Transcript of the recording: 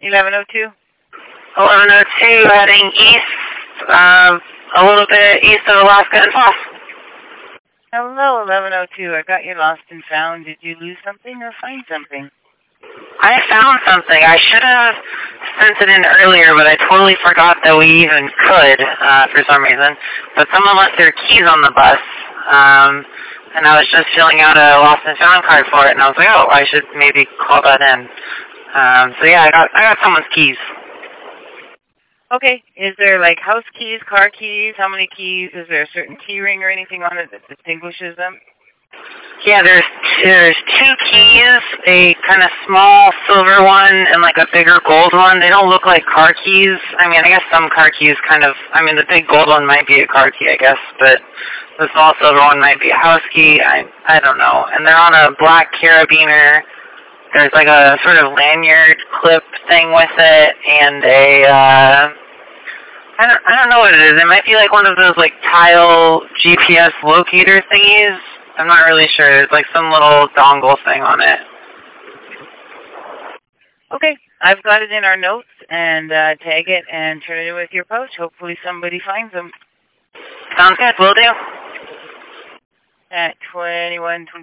1102? 1102 heading east, a little bit east of Alaska and Falls. Hello, 1102. I got you lost and found. Did you lose something or find something? I found something. I should have sent it in earlier, but I totally forgot that we even could, for some reason. But someone left their keys on the bus, and I was just filling out a lost and found card for it, and I was like, oh, I should maybe call that in. So yeah, I got someone's keys. Okay. Is there like house keys, car keys? How many keys? Is there a certain key ring or anything on it that distinguishes them? Yeah, there's two keys, a kind of small silver one and like a bigger gold one. They don't look like car keys. I mean, I guess some car keys kind of, I mean, the big gold one might be a car key, I guess, but the small silver one might be a house key. I don't know. And they're on a black carabiner. There's like a sort of lanyard clip thing with it, and I don't know what it is. It might be like one of those like tile GPS locator thingies. I'm not really sure. There's like some little dongle thing on it. Okay. I've got it in our notes, and tag it and turn it in with your post. Hopefully somebody finds them. Sounds good. Will do. At 21:20.